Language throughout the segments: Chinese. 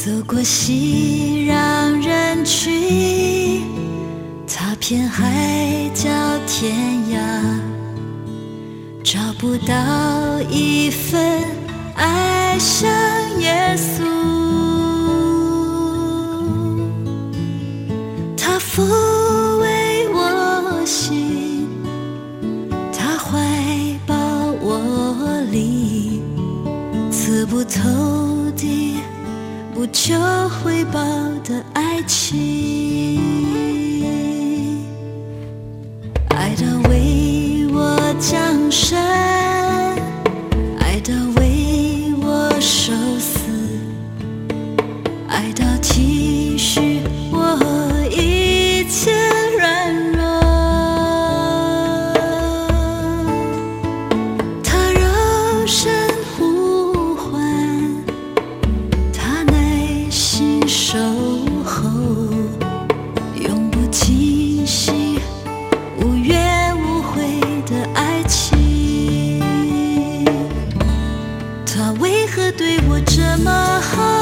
走过熙攘人群，踏遍海角天涯，找不到一份爱像耶稣。他抚慰我心，他怀抱我里，刺不透的不求回报的爱情，爱到为我降生，爱到为我受死，爱到体恤我一切软弱。他柔声呼唤，他耐心守候，永不停息，无怨无悔的爱情。他为何对我这么好？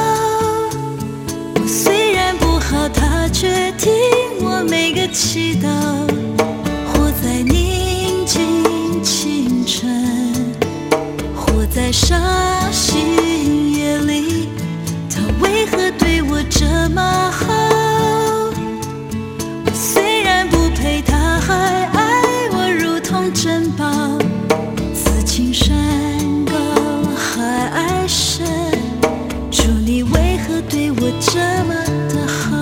我虽然不好，他却听我每个祈祷。活在宁静清晨，活在伤心夜里，他为何对我这么好？我虽然不配，他还爱我如同珍宝。此情山高海爱深，主你为何对我这么的好？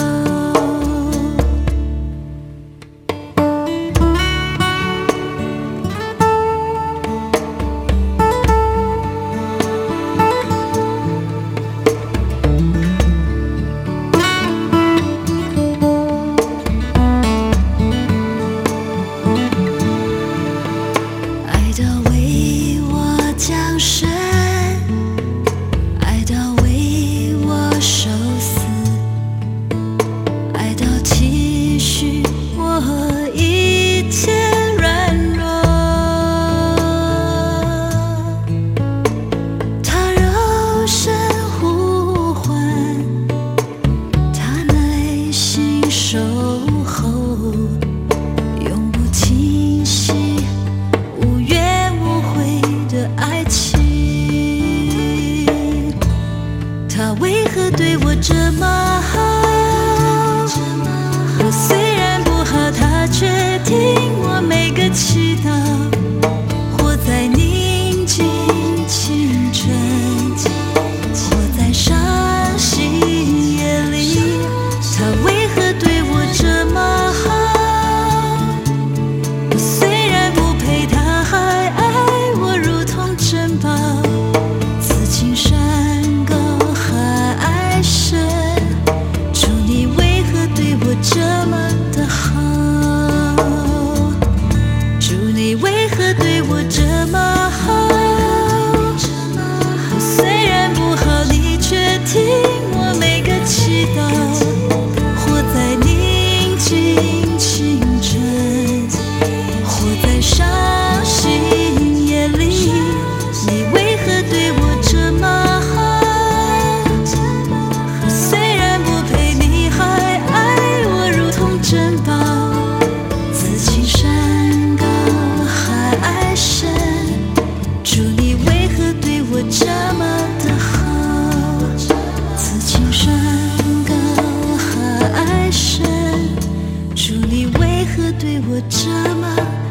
爱到为我降生，爱到为我受死，爱到体恤我一切软弱。他柔声呼唤，他耐心守候，永不停息，无怨无悔的爱情。他为何对我这么好？我虽然不好，他却听我每个祈祷。活在宁静清晨，活在伤心夜里，他为何对我这么好？我虽然不配，他还爱我如同珍宝。此情山高海爱深，主你为何对我这么的好？主你为何对我这么好？我虽然不好，你却听我每个祈祷。活在宁静清晨，活在伤心夜里，你为何对我这么好？我虽然不配，你还爱我如同珍宝。此情山高海爱深，主你为何对我这么的好？此情山高海爱深，主你为何对我这么